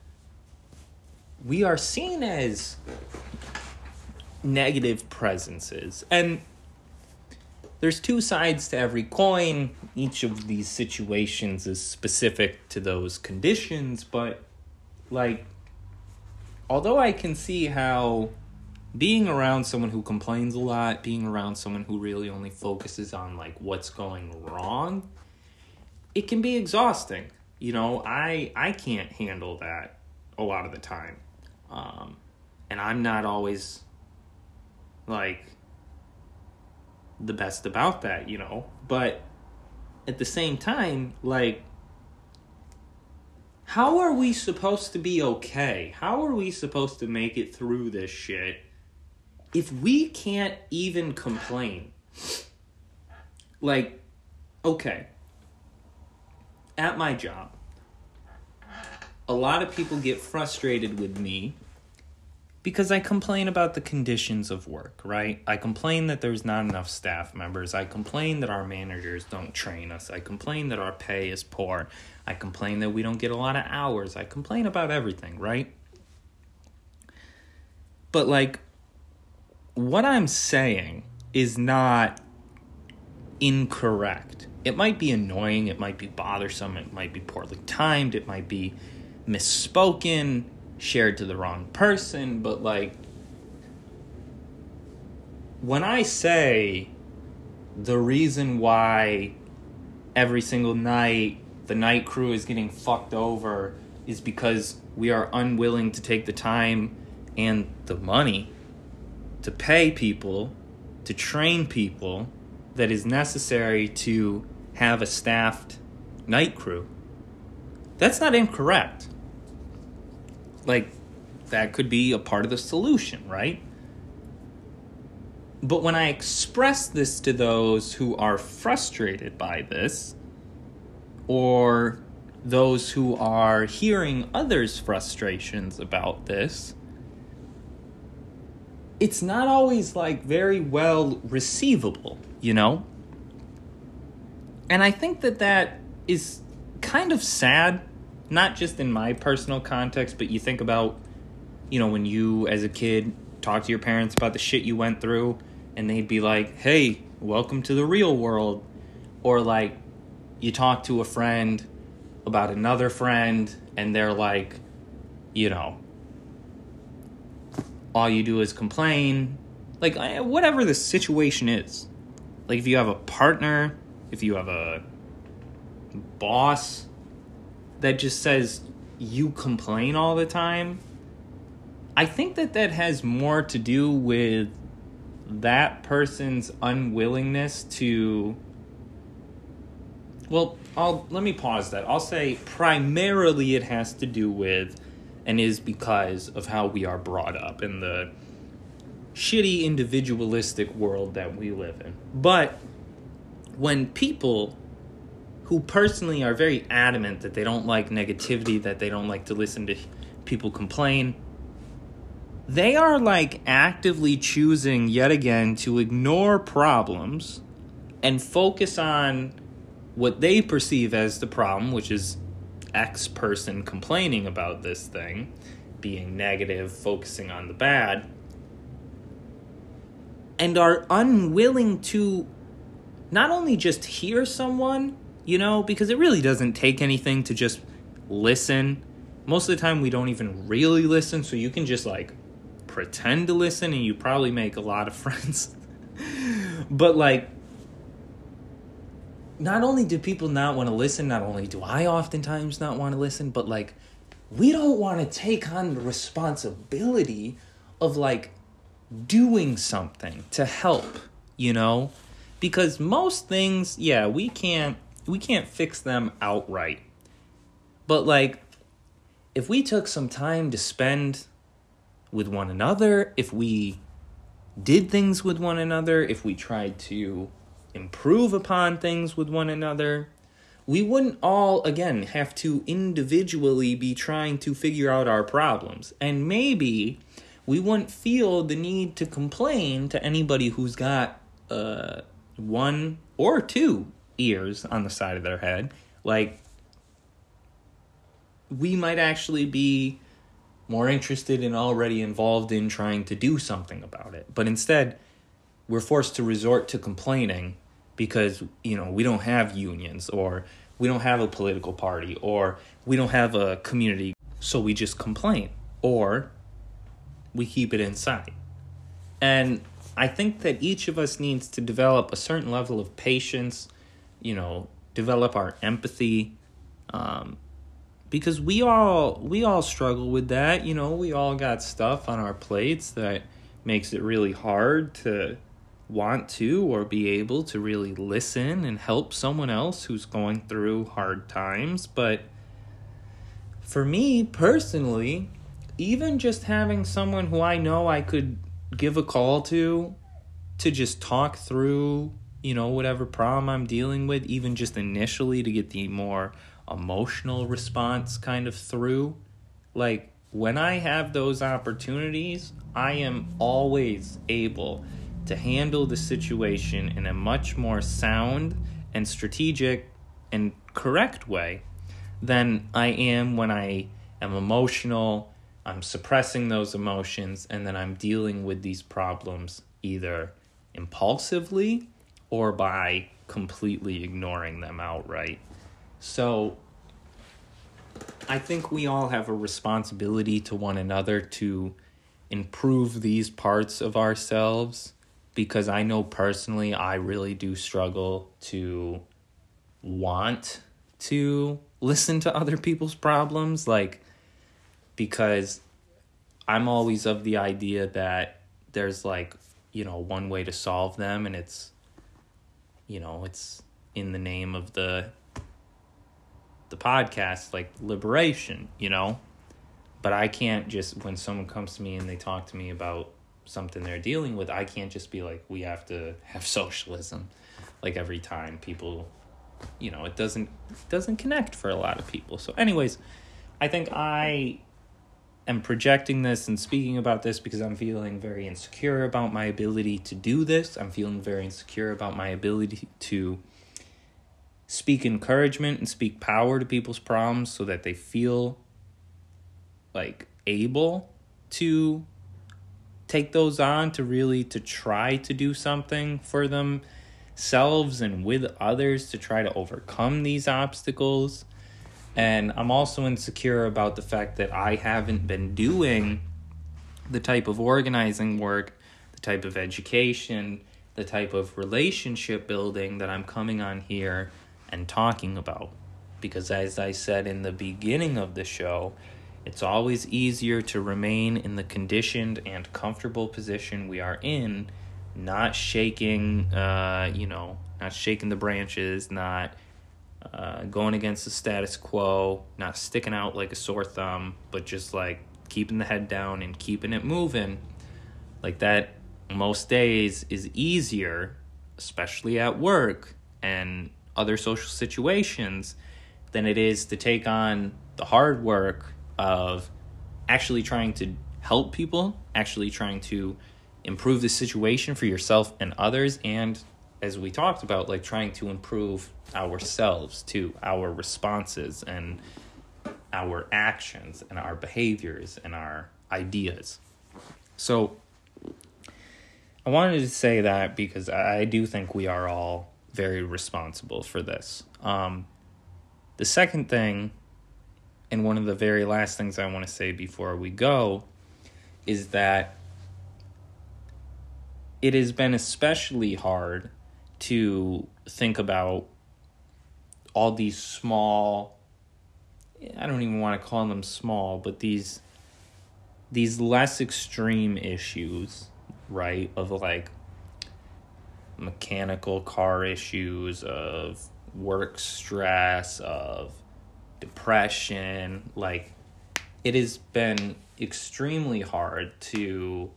we are seen as negative presences. And there's two sides to every coin. Each of these situations is specific to those conditions, but, like, although I can see how being around someone who complains a lot, being around someone who really only focuses on, like, what's going wrong, it can be exhausting. You know, I I can't handle that a lot of the time. Um, and I'm not always, like, the best about that, you know? But at the same time, like, how are we supposed to be okay? How are we supposed to make it through this shit if we can't even complain? Like, okay, at my job, a lot of people get frustrated with me because I complain about the conditions of work, right? I complain that there's not enough staff members. I complain that our managers don't train us. I complain that our pay is poor. I complain that we don't get a lot of hours. I complain about everything, right? But, like, what I'm saying is not incorrect. It might be annoying. It might be bothersome. It might be poorly timed. It might be misspoken, shared to the wrong person. But, like, when I say the reason why every single night the night crew is getting fucked over is because we are unwilling to take the time and the money to pay people, to train people that is necessary to have a staffed night crew, that's not incorrect. Like, that could be a part of the solution, right? But when I express this to those who are frustrated by this, or those who are hearing others' frustrations about this, it's not always, like, very well receivable, you know? And I think that that is kind of sad, not just in my personal context, but you think about, you know, when you, as a kid, talk to your parents about the shit you went through, and they'd be like, hey, welcome to the real world. Or, like, you talk to a friend about another friend, and they're like, you know, all you do is complain. Like, whatever the situation is. Like, if you have a partner, if you have a boss that just says you complain all the time, I think that that has more to do with that person's unwillingness to... Well, I'll let me pause that. I'll say primarily it has to do with and is because of how we are brought up in the shitty individualistic world that we live in. But when people who personally are very adamant that they don't like negativity, that they don't like to listen to people complain, they are, like, actively choosing yet again to ignore problems and focus on what they perceive as the problem, which is X person complaining about this thing, being negative, focusing on the bad, and are unwilling to not only just hear someone, you know, because it really doesn't take anything to just listen. Most of the time we don't even really listen, so you can just, like, pretend to listen and you probably make a lot of friends. But, like, not only do people not want to listen, not only do I oftentimes not want to listen, but, like, we don't want to take on the responsibility of, like, doing something to help, you know? Because most things, yeah, we can't, we can't fix them outright. But, like, if we took some time to spend with one another, if we did things with one another, if we tried to improve upon things with one another, we wouldn't all, again, have to individually be trying to figure out our problems. And maybe we wouldn't feel the need to complain to anybody who's got uh, one or two ears on the side of their head. Like, we might actually be more interested and already involved in trying to do something about it. But instead, we're forced to resort to complaining because, you know, we don't have unions, or we don't have a political party, or we don't have a community. So we just complain, or we keep it inside. And I think that each of us needs to develop a certain level of patience, you know, develop our empathy, um, because we all we all struggle with that. You know, we all got stuff on our plates that makes it really hard to want to or be able to really listen and help someone else who's going through hard times. But for me personally, even just having someone who I know I could give a call to, to just talk through, you know, whatever problem I'm dealing with, even just initially to get the more emotional response kind of through. Like, when I have those opportunities, I am always able to handle the situation in a much more sound and strategic and correct way than I am when I am emotional, I'm suppressing those emotions, and then I'm dealing with these problems either impulsively or by completely ignoring them outright. So I think we all have a responsibility to one another to improve these parts of ourselves, because I know personally I really do struggle to want to listen to other people's problems, like, because I'm always of the idea that there's, like, you know, one way to solve them, and it's, you know, it's in the name of the the podcast, like liberation, you know? But I can't just, when someone comes to me and they talk to me about something they're dealing with, I can't just be like, we have to have socialism, like, every time. People, you know, it doesn't it doesn't connect for a lot of people. So anyways, I think I am projecting this and speaking about this because I'm feeling very insecure about my ability to do this. I'm feeling very insecure about my ability to speak encouragement and speak power to people's problems so that they feel like able to take those on, to really to try to do something for themselves and with others to try to overcome these obstacles. And I'm also insecure about the fact that I haven't been doing the type of organizing work, the type of education, the type of relationship building that I'm coming on here and talking about. Because as I said in the beginning of the show, it's always easier to remain in the conditioned and comfortable position we are in, not shaking, uh, you know, not shaking the branches, not uh, going against the status quo, not sticking out like a sore thumb, but just like keeping the head down and keeping it moving. Like that most days is easier, especially at work and other social situations, than it is to take on the hard work of actually trying to help people, actually trying to improve the situation for yourself and others, and as we talked about, like trying to improve ourselves too, our responses and our actions and our behaviors and our ideas. So I wanted to say that because I do think we are all very responsible for this. Um, the second thing, and one of the very last things I want to say before we go, is that it has been especially hard to think about all these small, I don't even want to call them small, but these these less extreme issues, right, of like mechanical car issues, of work stress, of depression. Like, it has been extremely hard to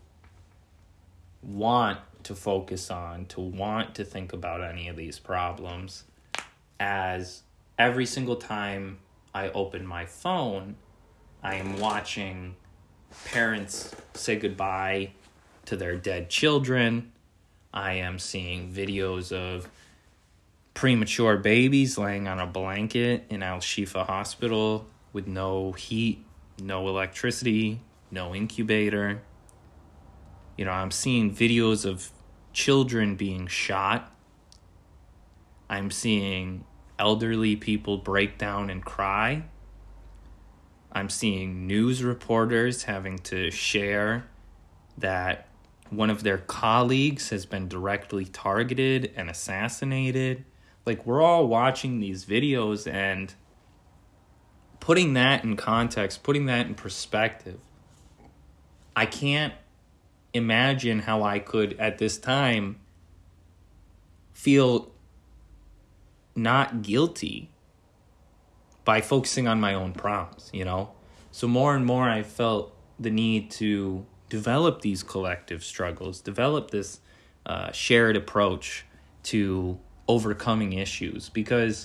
want to focus on, to want to think about any of these problems, as every single time I open my phone, I am watching parents say goodbye to their dead children. I am seeing videos of premature babies laying on a blanket in Al Shifa Hospital with no heat, no electricity, no incubator. You know, I'm seeing videos of children being shot I'm seeing elderly people break down and cry. I'm seeing news reporters having to share that one of their colleagues has been directly targeted and assassinated. Like, we're all watching these videos and putting that in context, putting that in perspective. I can't imagine how I could, at this time, feel not guilty by focusing on my own problems, you know? So more and more I felt the need to develop these collective struggles, develop this uh, shared approach to overcoming issues, because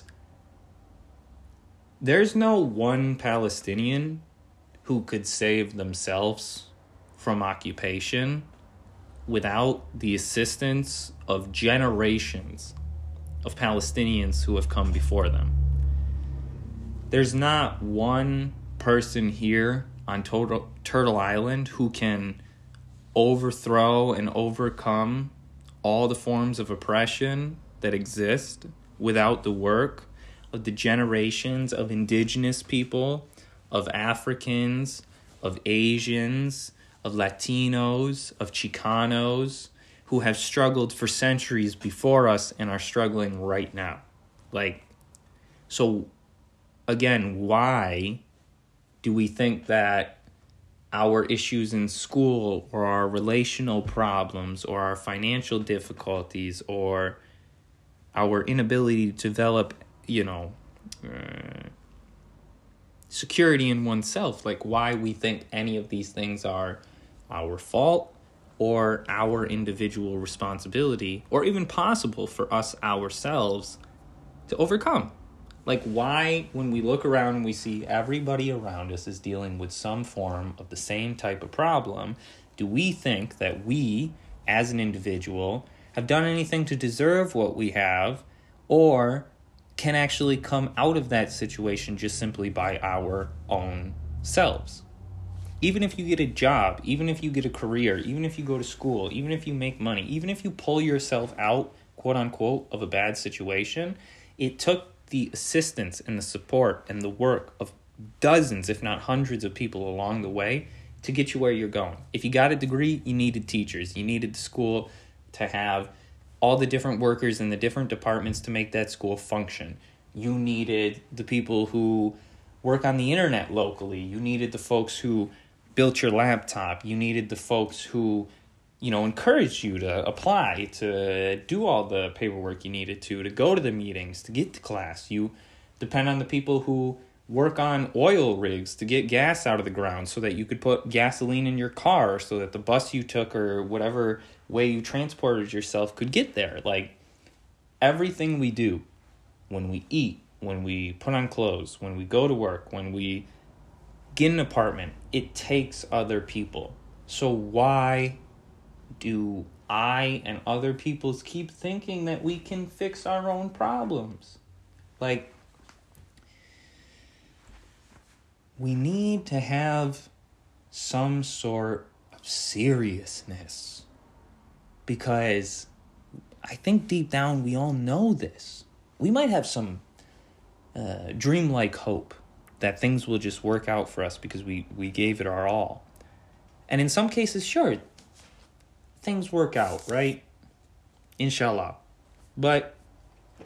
there's no one Palestinian who could save themselves from occupation without the assistance of generations of Palestinians who have come before them. There's not one person here on Turtle, Turtle Island who can overthrow and overcome all the forms of oppression that exist without the work of the generations of indigenous people, of Africans, of Asians, of Latinos, of Chicanos, who have struggled for centuries before us and are struggling right now. Like, so again, why do we think that our issues in school or our relational problems or our financial difficulties or our inability to develop, you know, uh, security in oneself, like why we think any of these things are our fault or our individual responsibility or even possible for us ourselves to overcome? Like, why, when we look around and we see everybody around us is dealing with some form of the same type of problem, do we think that we, as an individual, have done anything to deserve what we have, or can actually come out of that situation just simply by our own selves? Even if you get a job, even if you get a career, even if you go to school, even if you make money, even if you pull yourself out, quote unquote, of a bad situation, it took the assistance and the support and the work of dozens, if not hundreds of people along the way to get you where you're going. If you got a degree, you needed teachers. You needed the school to have all the different workers in the different departments to make that school function. You needed the people who work on the internet locally. You needed the folks who built your laptop. You needed the folks who, you know, encouraged you to apply, to do all the paperwork you needed to, to go to the meetings, to get to class. You depend on the people who work on oil rigs to get gas out of the ground so that you could put gasoline in your car so that the bus you took or whatever way you transported yourself could get there. Like, everything we do, when we eat, when we put on clothes, when we go to work, when we get an apartment, it takes other people. So why do I and other people keep thinking that we can fix our own problems? Like, we need to have some sort of seriousness, because I think deep down we all know this. We might have some uh, dreamlike hope that things will just work out for us because we, we gave it our all. And in some cases, sure, things work out, right? Inshallah. But